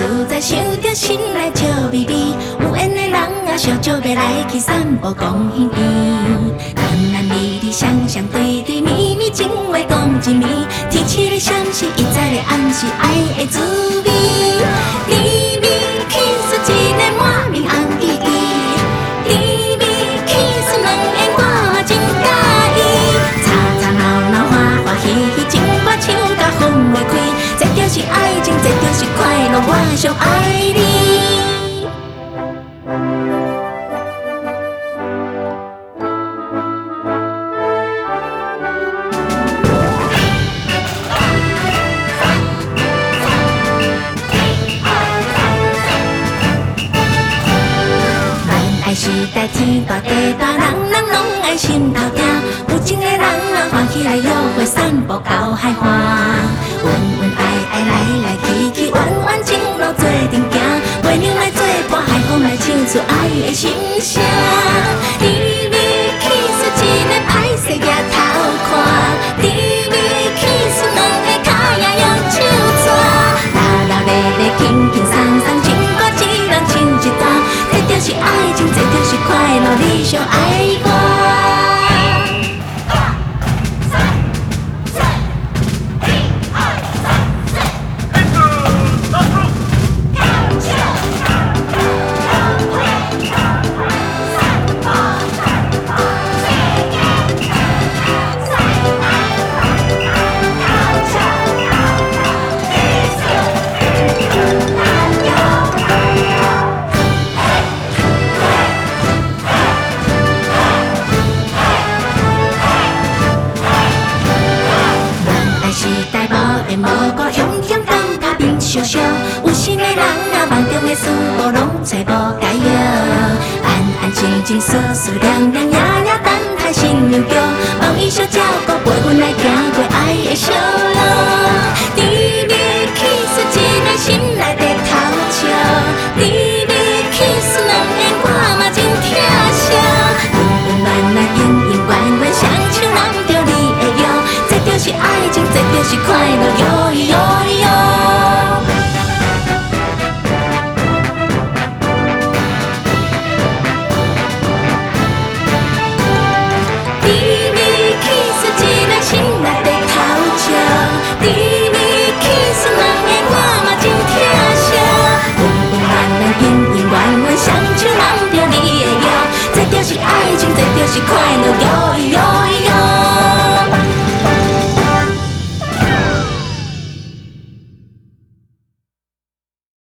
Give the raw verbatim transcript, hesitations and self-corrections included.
自在想着心内笑眯眯，有缘的人啊，烧酒要来去散步讲耳边，男男女女双双对对，绵绵情话讲一暝，天气的闪是一早的暗示爱的滋味，甜蜜气出一个满面红记记，甜蜜气出两个我真喜意，吵吵闹闹欢欢喜喜，情歌唱甲风袂开，这就是爱情，这就是快乐，我上爱你。时代天大地大，人人拢爱心头疼。有情的人啊，欢喜来约会散步到海岸，恩恩爱爱来来去去，弯弯情路做阵行。月亮来作伴，海风来唱出爱的心声。甜蜜气出一个歹势举头看，甜蜜气出两个脚也用手抓，热热烈烈，轻轻松松，情歌一人唱一段。这就是爱情，这就是快乐，你上爱我。时代无缘无故，险险当脚面烧烧，有心的人啊，梦中的事无拢找无解药，安安静静，思思凉凉，夜夜。